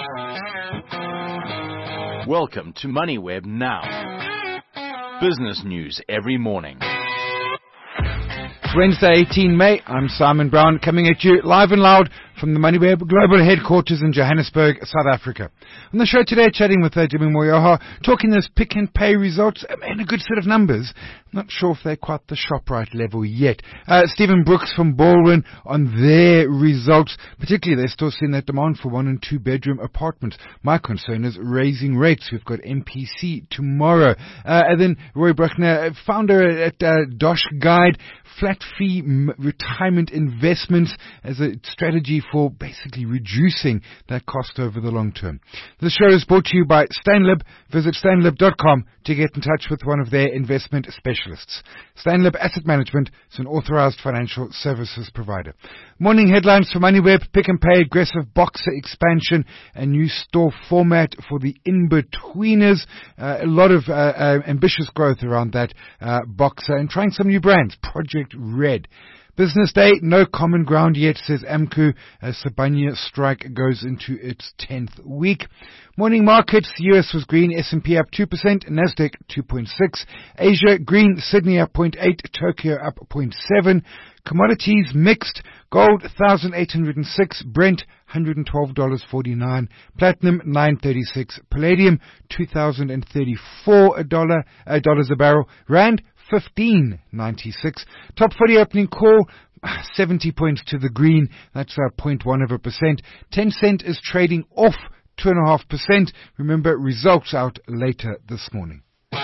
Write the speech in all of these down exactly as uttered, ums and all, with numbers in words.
Welcome to MoneyWeb Now. Business news every morning. Wednesday, eighteenth of May. I'm Simon Brown, coming at you live and loud from the MoneyWeb Global Headquarters in Johannesburg, South Africa. On the show today, chatting with uh, Jimmy Moyoha, talking those Pick n Pay results and a good set of numbers. Not sure if they're quite the ShopRite level yet. Uh, Stephen Brooks from Baldwin on their results. Particularly, they're still seeing that demand for one and two bedroom apartments. My concern is raising rates. We've got M P C tomorrow. Uh, and then Roy Bruckner, founder at uh, Dosh Guide, flat fee m- retirement investments as a strategy for basically reducing that cost over the long term. The show is brought to you by Stanlib. Visit stanlib dot com to get in touch with one of their investment specialists. Stanlib Asset Management is an authorized financial services provider. Morning headlines for MoneyWeb: Pick n Pay, aggressive Boxer expansion, a new store format for the in-betweeners, uh, a lot of uh, uh, ambitious growth around that uh, Boxer, and trying some new brands, Project Red. Business day, no common ground yet, says AMCU, as Sibanye strike goes into its tenth week. Morning markets, U S was green, S and P up two percent, Nasdaq two point six, Asia green, Sydney up zero point eight, Tokyo up zero point seven, commodities mixed, gold one thousand eight hundred six, Brent one hundred twelve dollars forty-nine, platinum nine thirty-six, palladium two thousand thirty-four a dollar, uh, dollars a barrel, rand fifteen ninety-six. Top forty opening call, seventy points to the green. That's a zero point one of a percent. Tencent is trading off two and a half percent. Remember, results out later this morning.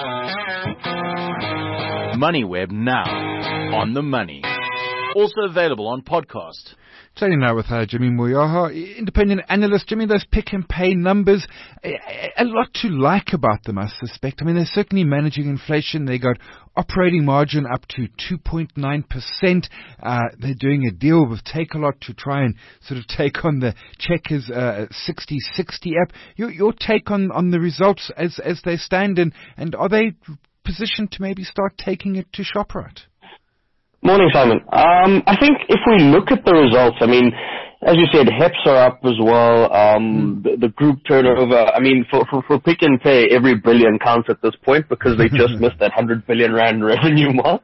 MoneyWeb Now. On the money. Also available on podcast. Chatting now with uh, Jimmy Moyoha, independent analyst. Jimmy, those Pick n Pay numbers, a, a lot to like about them, I suspect. I mean, they're certainly managing inflation. They got operating margin up to two point nine percent. Uh, they're doing a deal with Takealot to try and sort of take on the Checkers uh, sixty sixty app. Your, your take on, on the results as as they stand, and, and are they positioned to maybe start taking it to ShopRite? Morning, Simon. Um, I think if we look at the results, I mean, as you said, H E P S are up as well. Um, the, the group turnover, I mean, for, for, for Pick n Pay, every billion counts at this point because they just missed that one hundred billion rand revenue mark.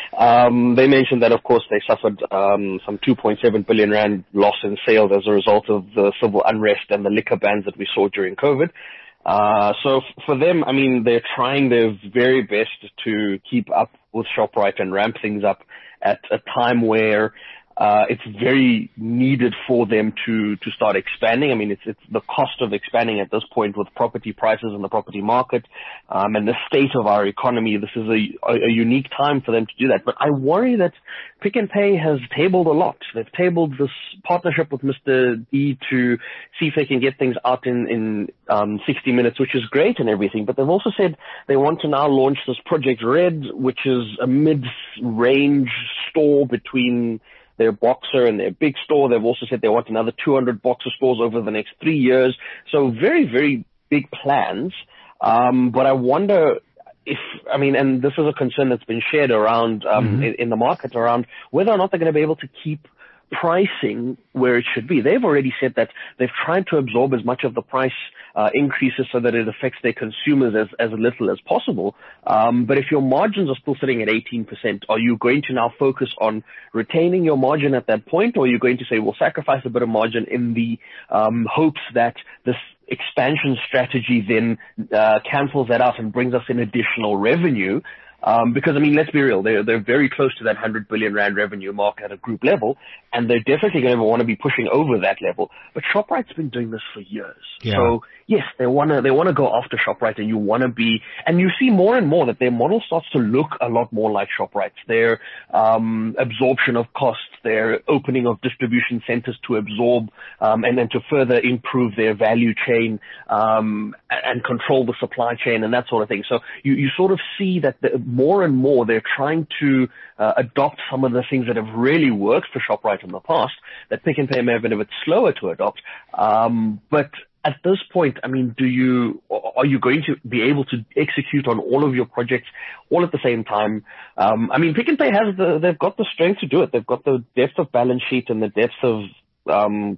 Um, they mentioned that, of course, they suffered um, some two point seven billion rand loss in sales as a result of the civil unrest and the liquor bans that we saw during COVID. Uh, so f- for them, I mean, they're trying their very best to keep up with ShopRite and ramp things up at a time where uh, it's very needed for them to, to start expanding. I mean, it's, it's the cost of expanding at this point with property prices in the property market, um, and the state of our economy. This is a, a, a unique time for them to do that. But I worry that Pick n Pay has tabled a lot. They've tabled this partnership with Mister D to see if they can get things out in, in um, sixty minutes, which is great and everything. But they've also said they want to now launch this Project Red, which is a mid-range store between their Boxer and their big store. They've also said they want another two hundred Boxer stores over the next three years. So very, very big plans. Um, but I wonder if, I mean, and this is a concern that's been shared around um, mm-hmm. in, in the market around whether or not they're going to be able to keep pricing where it should be. They've already said that they've tried to absorb as much of the price uh, increases so that it affects their consumers as, as little as possible. Um, but if your margins are still sitting at eighteen percent, are you going to now focus on retaining your margin at that point, or are you going to say, we'll sacrifice a bit of margin in the um, hopes that this expansion strategy then uh, cancels that out and brings us in additional revenue? Um, because, I mean, let's be real, they're, they're very close to that one hundred billion rand revenue mark at a group level, and they're definitely going to want to be pushing over that level. But ShopRite's been doing this for years. Yeah. So, yes, they want to they want to go after ShopRite, and you want to be, and you see more and more that their model starts to look a lot more like ShopRite's. Their um, absorption of costs, their opening of distribution centers to absorb um, and then to further improve their value chain um, and control the supply chain and that sort of thing. So you, you sort of see that the, more and more they're trying to uh, adopt some of the things that have really worked for ShopRite in the past that Pick n Pay may have been a bit slower to adopt. Um, but at this point, I mean, do you, are you going to be able to execute on all of your projects all at the same time? Um, I mean, Pick n Pay has the, they've got the strength to do it. They've got the depth of balance sheet and the depth of, um,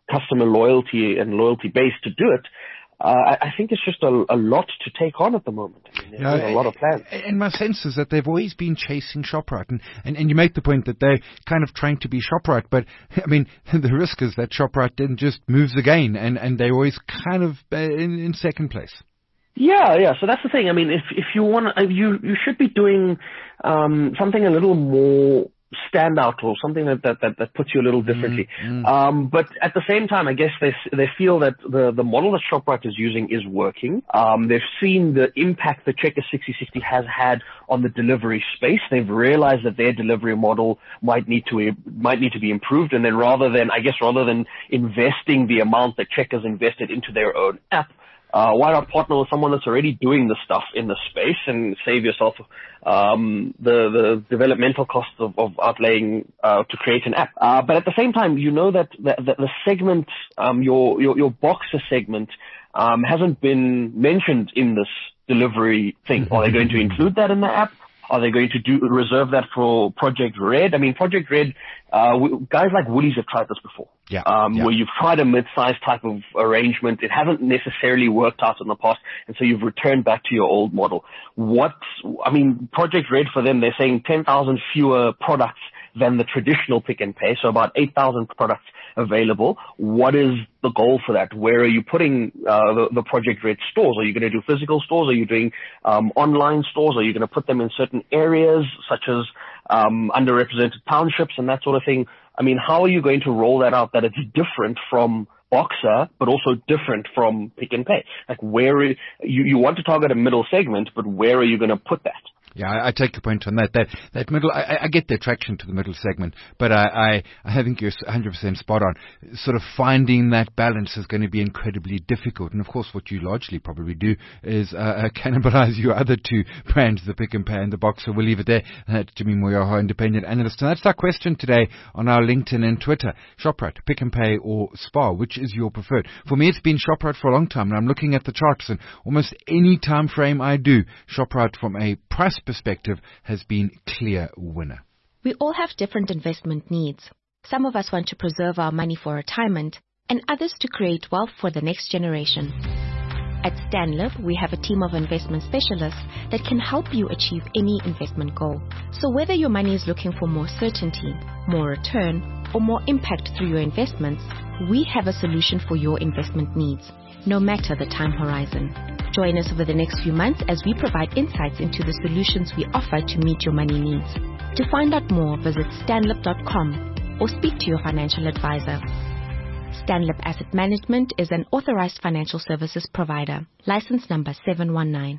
customer loyalty and loyalty base to do it, Uh, I think it's just a, a lot to take on at the moment. I mean, there's yeah, a lot of plans. And my sense is that they've always been chasing ShopRite. And, and, and you make the point that they're kind of trying to be ShopRite. But, I mean, the risk is that ShopRite then just moves again, and, and they're always kind of uh, in, in second place. Yeah, yeah. So that's the thing. I mean, if if you want, you you should be doing um, something a little more stand out, or something that, that, that, that puts you a little differently. Mm, mm. Um, but at the same time, I guess they, they feel that the, the model that ShopRite is using is working. Um, they've seen the impact that Checkers sixty sixty has had on the delivery space. They've realized that their delivery model might need to, might need to be improved. And then rather than, I guess, rather than investing the amount that Checkers invested into their own app, Uh, why not partner with someone that's already doing the stuff in the space and save yourself um, the, the developmental costs of, of outlaying uh, to create an app? Uh, but at the same time, you know that the, the, the segment, um, your, your your Boxer segment, um, hasn't been mentioned in this delivery thing. Are they going to include that in the app? Are they going to do reserve that for Project Red? I mean, Project Red, uh, w- guys like Woolies have tried this before. Yeah, um, yeah. Where you've tried a mid-sized type of arrangement. It hasn't necessarily worked out in the past, and so you've returned back to your old model. What, I mean, Project Red for them, they're saying ten thousand fewer products than the traditional Pick n Pay, so about eight thousand products available. What is the goal for that? Where are you putting uh, the, the Project Red stores? Are you going to do physical stores? Are you doing um, online stores? Are you going to put them in certain areas, such as um, underrepresented townships and that sort of thing? I mean, how are you going to roll that out that it's different from Boxer, but also different from Pick n Pay? Like, where you, you want to target a middle segment, but where are you going to put that? Yeah, I, I take your point on that. That that middle, I, I get the attraction to the middle segment, but I, I, I think you're one hundred percent spot on. Sort of finding that balance is going to be incredibly difficult. And of course, what you largely probably do is uh, uh, cannibalize your other two brands, the Pick n Pay and the Boxer. We'll leave it there. That's Jimmy Moyoho, independent analyst. And that's our question today on our LinkedIn and Twitter. ShopRite, Pick n Pay or Spar, which is your preferred? For me, it's been ShopRite for a long time, and I'm looking at the charts, and almost any time frame I do, ShopRite from a price perspective has been clear winner. We all have different investment needs. Some of us want to preserve our money for retirement, and others to create wealth for the next generation. At Stanlib, we have a team of investment specialists that can help you achieve any investment goal. So whether your money is looking for more certainty, more return, or more impact through your investments, we have a solution for your investment needs, no matter the time horizon. Join us over the next few months as we provide insights into the solutions we offer to meet your money needs. To find out more, visit stanlib dot com or speak to your financial advisor. Stanlib Asset Management is an authorized financial services provider. License number seven one nine.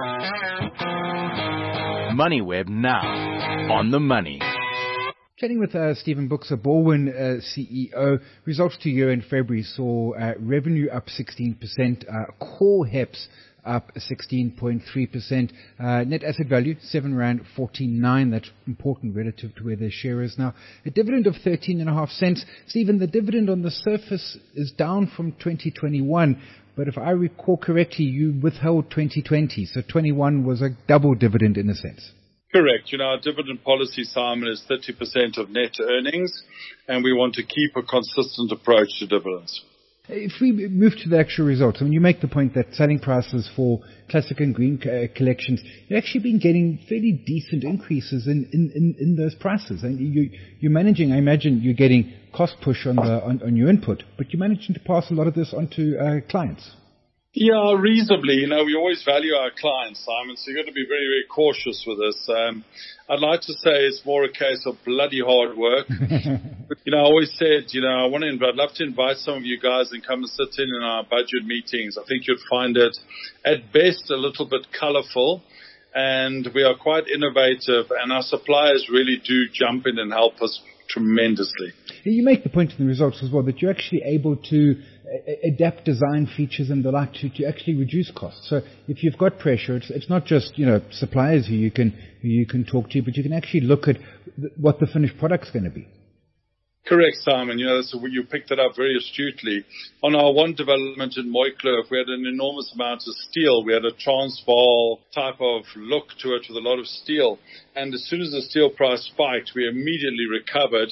MoneyWeb now. On the money. Chatting with uh, Stephen Boxer, Baldwin uh, C E O. Results to year in February saw uh, revenue up sixteen percent, uh, core HEPS up sixteen point three percent, uh, net asset value seven rand forty-nine. That's important relative to where their share is now. A dividend of thirteen and a half cents. Stephen, the dividend on the surface is down from twenty twenty-one, but if I recall correctly, you withheld twenty twenty, so twenty-one was a double dividend in a sense. Correct. You know, our dividend policy, Simon, is thirty percent of net earnings, and we want to keep a consistent approach to dividends. If we move to the actual results, I mean, you make the point that selling prices for classic and green uh, collections, you've actually been getting fairly decent increases in, in, in, in those prices. And you, you're managing, I imagine you're getting cost push on, the, on, on your input, but you're managing to pass a lot of this on to uh, clients. Yeah, reasonably. You know, we always value our clients, Simon, so you've got to be very, very cautious with this. Um, I'd like to say it's more a case of bloody hard work. But, you know, I always said, you know, I want to, I'd love to invite some of you guys and come and sit in in our budget meetings. I think you'd find it, at best, a little bit colorful. And we are quite innovative, and our suppliers really do jump in and help us tremendously. You make the point in the results as well that you're actually able to adapt design features and the like to, to actually reduce costs. So if you've got pressure, it's, it's not just, you know, suppliers who you can who you can talk to, but you can actually look at th- what the finished product's going to be. Correct, Simon. You know, so you picked it up very astutely. On our one development in Mooikloof, we had an enormous amount of steel. We had a Transvaal type of look to it with a lot of steel. And as soon as the steel price spiked, we immediately recovered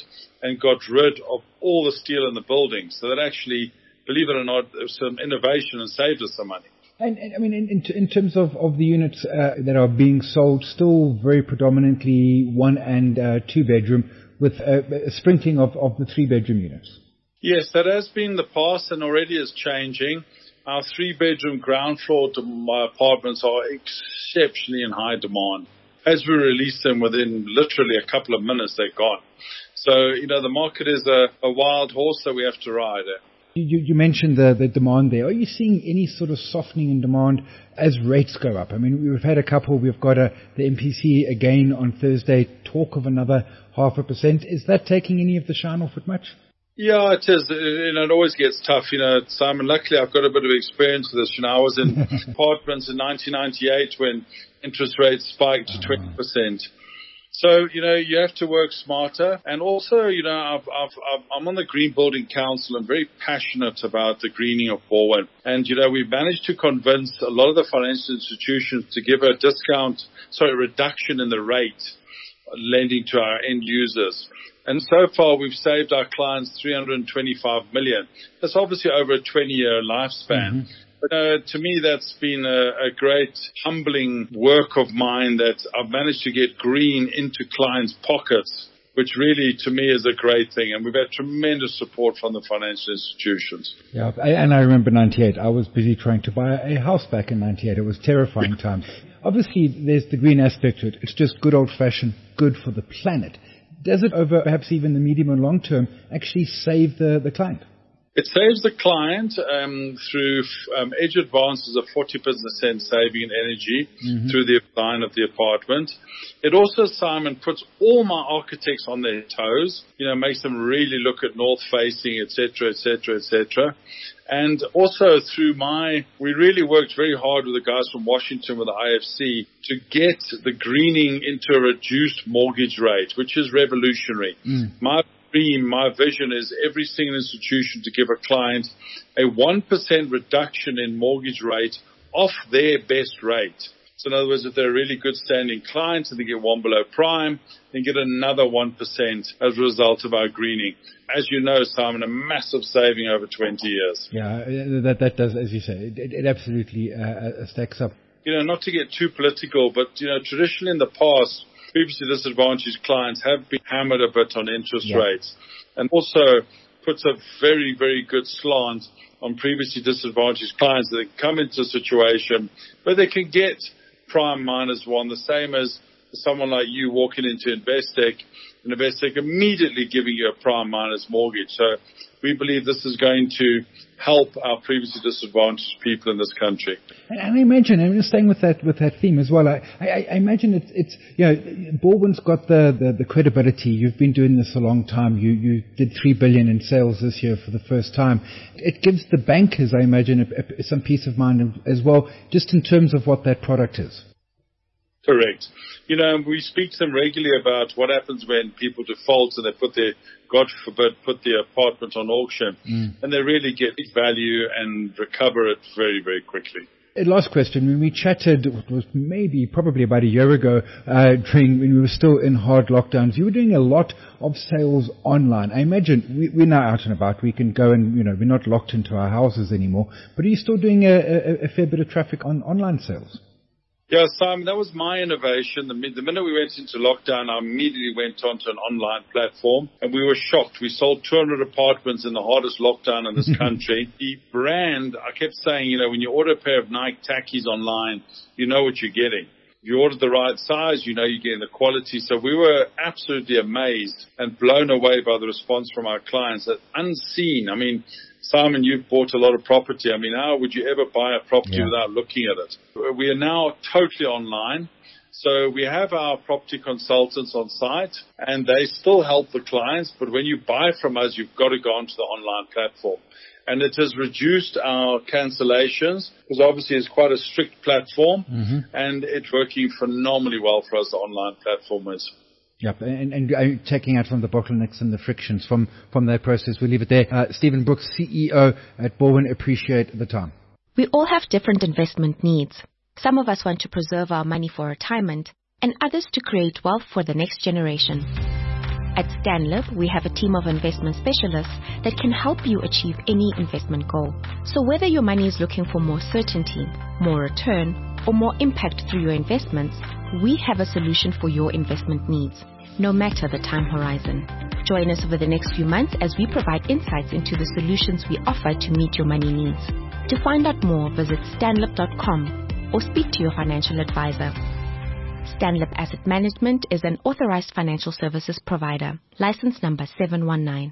and got rid of all the steel in the building. So that actually, believe it or not, there was some innovation and saved us some money. And, and I mean, in, in, in terms of, of the units uh, that are being sold, still very predominantly one and uh, two bedroom, with a, a sprinkling of, of the three bedroom units. Yes, that has been the past and already is changing. Our three bedroom ground floor to my apartments are exceptionally in high demand. As we release them within literally a couple of minutes, they're gone. So, you know, the market is a, a wild horse that we have to ride. You, you mentioned the, the demand there. Are you seeing any sort of softening in demand as rates go up? I mean, we've had a couple. We've got a, the M P C again on Thursday, talk of another half a percent. Is that taking any of the shine off it much? Yeah, it is. You know, it always gets tough. You know, Simon, luckily I've got a bit of experience with this. You know, I was in apartments in nineteen ninety-eight when interest rates spiked to twenty percent. So, you know, you have to work smarter. And also, you know, I've, I've, I've, I'm on the Green Building Council. I'm very passionate about the greening of Balwin. And, you know, we've managed to convince a lot of the financial institutions to give a discount, sorry, reduction in the rate lending to our end users. And so far, we've saved our clients three hundred twenty-five million. That's obviously over a twenty-year lifespan. Mm-hmm. But uh, to me, that's been a, a great, humbling work of mine that I've managed to get green into clients' pockets, which really, to me, is a great thing. And we've had tremendous support from the financial institutions. Yeah, and I remember ninety-eight. I was busy trying to buy a house back in ninety-eight. It was terrifying times. Obviously, there's the green aspect to it. It's just good old-fashioned, good for the planet. Does it, over perhaps even the medium and long term, actually save the, the client? It saves the client um, through um, Edge advances of forty percent saving in energy mm-hmm. through the design of the apartment. It also, Simon, puts all my architects on their toes, you know, makes them really look at north facing, et cetera, et cetera, et cetera. And also through my, we really worked very hard with the guys from Washington with the I F C to get the greening into a reduced mortgage rate, which is revolutionary. Mm. My dream, my vision is every single institution to give a client a one percent reduction in mortgage rate off their best rate. So in other words, if they're a really good standing client and they get one below prime, they get another one percent as a result of our greening. As you know, Simon, a massive saving over twenty years. Yeah, that that does, as you say, it, it absolutely uh, stacks up. You know, not to get too political, but, you know, traditionally in the past, previously disadvantaged clients have been hammered a bit on interest yeah. rates, and also puts a very, very good slant on previously disadvantaged clients that come into a situation where they can get prime minus one, the same as someone like you walking into Investec, and Investec immediately giving you a prime minus mortgage. So we believe this is going to help our previously disadvantaged people in this country. And, and I imagine, and just staying with that with that theme as well, I, I, I imagine it's, it's you know, Balwin's got the, the, the credibility. You've been doing this a long time. You you did three billion in sales this year for the first time. It gives the bankers, I imagine, a, a, some peace of mind as well, just in terms of what that product is. Correct. You know, we speak to them regularly about what happens when people default and they put their, God forbid, put their apartment on auction, mm. and they really get value and recover it very, very quickly. Last question. When we chatted, it was maybe probably about a year ago, uh, during when we were still in hard lockdowns, you were doing a lot of sales online. I imagine we, we're now out and about. We can go and, you know, we're not locked into our houses anymore. But are you still doing a, a, a fair bit of traffic on online sales? Yeah, Simon, that was my innovation. The, the minute we went into lockdown, I immediately went onto an online platform, and we were shocked. We sold two hundred apartments in the hardest lockdown in this country. The brand, I kept saying, you know, when you order a pair of Nike Tackies online, you know what you're getting. If you order the right size, you know you're getting the quality. So we were absolutely amazed and blown away by the response from our clients. That unseen. I mean, Simon, you've bought a lot of property. I mean, how would you ever buy a property yeah. without looking at it? We are now totally online. So we have our property consultants on site, and they still help the clients. But when you buy from us, you've got to go onto the online platform. And it has reduced our cancellations, because obviously it's quite a strict platform, mm-hmm. and it's working phenomenally well for us, the online platform is. Yep, and, and uh, checking out from the bottlenecks and the frictions from, from that process. We'll leave it there. Uh, Stephen Brooks, C E O at Balwin, appreciate the time. We all have different investment needs. Some of us want to preserve our money for retirement, and others to create wealth for the next generation. At Stanlib, we have a team of investment specialists that can help you achieve any investment goal. So whether your money is looking for more certainty, more return, or more impact through your investments, we have a solution for your investment needs, no matter the time horizon. Join us over the next few months as we provide insights into the solutions we offer to meet your money needs. To find out more, visit stanlib dot com or speak to your financial advisor. Stanlib Asset Management is an authorized financial services provider. License number seven one nine.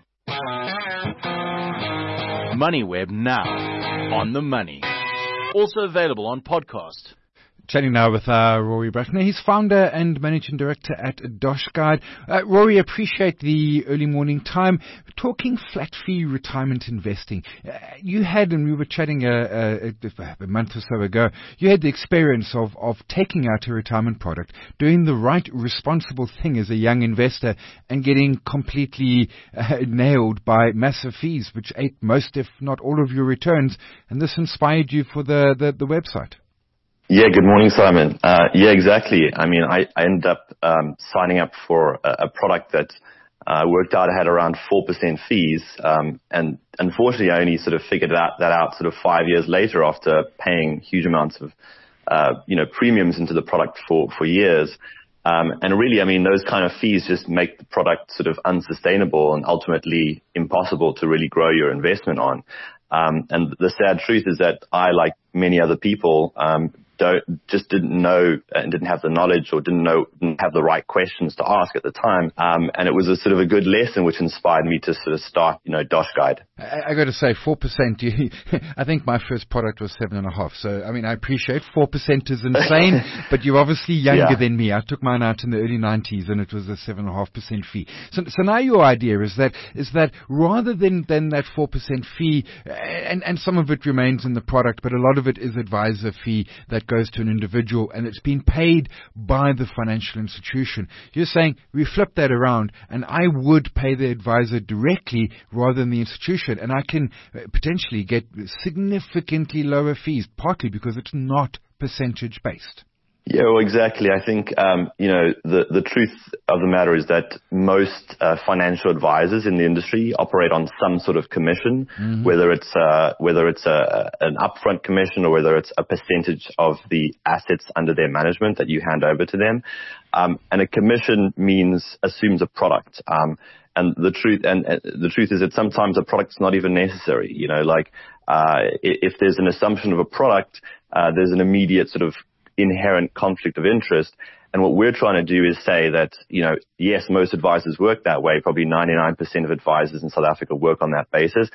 MoneyWeb now. On the money. Also available on podcast. Chatting now with uh, Rory Bruckner. He's founder and managing director at DoshGuide. Uh, Rory, appreciate the early morning time. Talking flat fee retirement investing. Uh, you had, and we were chatting a, a, a month or so ago, you had the experience of, of taking out a retirement product, doing the right responsible thing as a young investor and getting completely uh, nailed by massive fees, which ate most, if not all of your returns. And this inspired you for the, the, the website. Yeah, good morning, Simon. Uh, yeah, exactly. I mean, I, I ended up um, signing up for a, a product that uh, worked out had around four percent fees. Um, and unfortunately, I only sort of figured that, that out sort of five years later after paying huge amounts of, uh, you know, premiums into the product for, for years. Um, and really, I mean, those kind of fees just make the product sort of unsustainable and ultimately impossible to really grow your investment on. Um, and the sad truth is that I, like many other people, um, don't, just didn't know and didn't have the knowledge or didn't know, didn't have the right questions to ask at the time. Um, and it was a sort of a good lesson which inspired me to sort of start, you know, DoshGuide. I, I got to say, four percent, you, I think my first product was seven and a half. So, I mean, I appreciate four percent is insane, but you're obviously younger yeah. than me. I took mine out in the early nineties and it was a seven and a half percent fee. So, so now your idea is that, is that rather than, than that four percent fee, and, and some of it remains in the product, but a lot of it is advisor fee that goes to an individual and it's been paid by the financial institution. You're saying we flip that around and I would pay the advisor directly rather than the institution, and I can potentially get significantly lower fees, partly because it's not percentage based. Yeah, well, exactly. I think, um, you know, the, the truth of the matter is that most uh, financial advisors in the industry operate on some sort of commission, mm-hmm. whether it's uh, whether it's a, an upfront commission or whether it's a percentage of the assets under their management that you hand over to them. Um, and a commission means assumes a product. Um, and the truth and uh, the truth is that sometimes a product's not even necessary. You know, like uh, if there's an assumption of a product, uh, there's an immediate sort of inherent conflict of interest. And what we're trying to do is say that, you know, yes, most advisors work that way. Probably ninety-nine percent of advisors in South Africa work on that basis.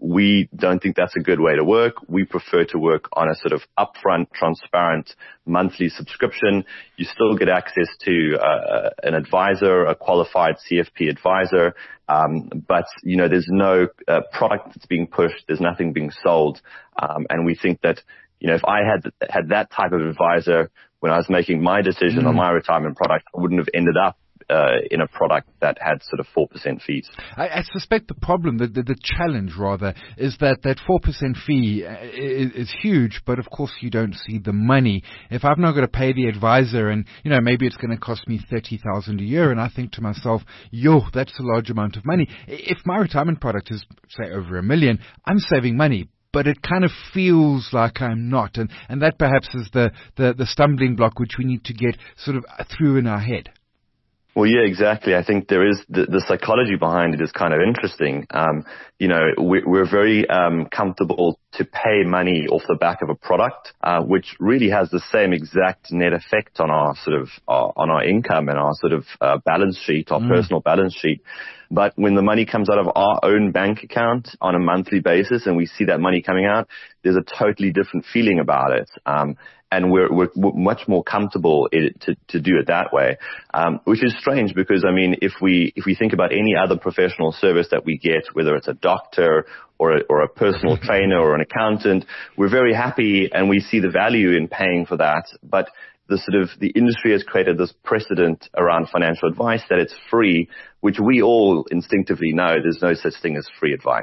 We don't think that's a good way to work. We prefer to work on a sort of upfront, transparent monthly subscription. You still get access to uh, an advisor, a qualified C F P advisor. Um, but, you know, there's no uh, product that's being pushed. There's nothing being sold. Um, and we think that, you know, if I had had that type of advisor when I was making my decision mm. on my retirement product, I wouldn't have ended up uh, in a product that had sort of four percent fees. I, I suspect the problem, the, the, the challenge rather, is that that four percent fee is, is huge, but of course you don't see the money. If I've not got to pay the advisor and, you know, maybe it's going to cost me thirty thousand dollars a year, and I think to myself, yo, that's a large amount of money. If my retirement product is, say, over a million, I'm saving money. But it kind of feels like I'm not. And, and that perhaps is the, the, the stumbling block which we need to get sort of through in our head. Well, yeah, exactly. I think there is the, the psychology behind it is kind of interesting. Um, you know, we, we're very um, comfortable to pay money off the back of a product, uh, which really has the same exact net effect on our sort of uh, on our income and our sort of uh, balance sheet, our mm. personal balance sheet. But when the money comes out of our own bank account on a monthly basis and we see that money coming out, there's a totally different feeling about it. Um, and we're, we're, we're much more comfortable in it to, to do it that way, um, which is strange because, I mean, if we, if we think about any other professional service that we get, whether it's a doctor or a, or a personal trainer or an accountant, we're very happy and we see the value in paying for that. But the sort of the industry has created this precedent around financial advice that it's free, which we all instinctively know there's no such thing as free advice.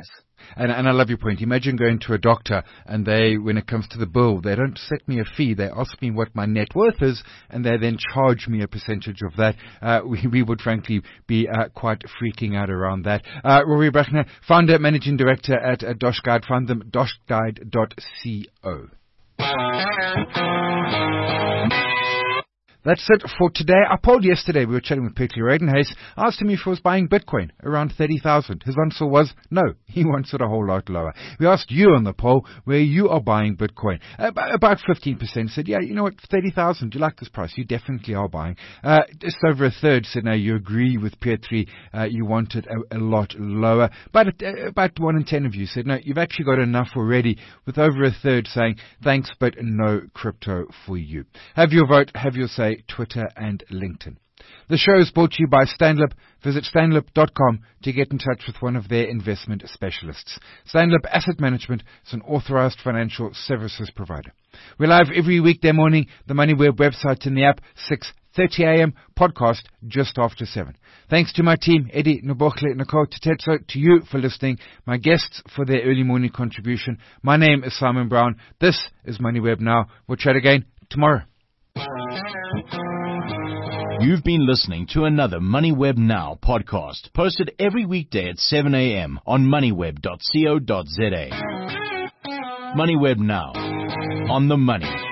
And, and I love your point. Imagine going to a doctor and they, when it comes to the bill, they don't set me a fee. They ask me what my net worth is and they then charge me a percentage of that. Uh, we, we would frankly be uh, quite freaking out around that. Uh, Rory Brechner, founder, managing director at uh, Dosh Guide. Find them dosh guide dot co. That's it for today. I polled yesterday. We were chatting with Peter Radenhays. I asked him if he was buying Bitcoin around thirty thousand. His answer was no. He wants it a whole lot lower. We asked you on the poll where you are buying Bitcoin. About fifteen percent said, yeah, you know what, thirty thousand. Do you like this price? You definitely are buying. Uh, just over a third said, no, you agree with Peer three. Uh, you want it a, a lot lower. But uh, about one in ten of you said, no, you've actually got enough already, with over a third saying, thanks, but no crypto for you. Have your vote. Have your say. Twitter and LinkedIn. The show is brought to you by Stanlib. Visit stanlib dot com to get in touch with one of their investment specialists. Stanlib Asset Management is an authorized financial services provider. We're live every weekday morning. The MoneyWeb website and the app, six thirty a.m. podcast just after seven. Thanks to my team, Eddie, Nobokle, Nicole Tetetso, to you for listening, my guests for their early morning contribution. My name is Simon Brown. This is MoneyWeb Now. We'll chat again tomorrow. You've been listening to another MoneyWeb Now podcast, posted every weekday at seven a.m. on moneyweb dot co dot za. MoneyWeb Now, on the money.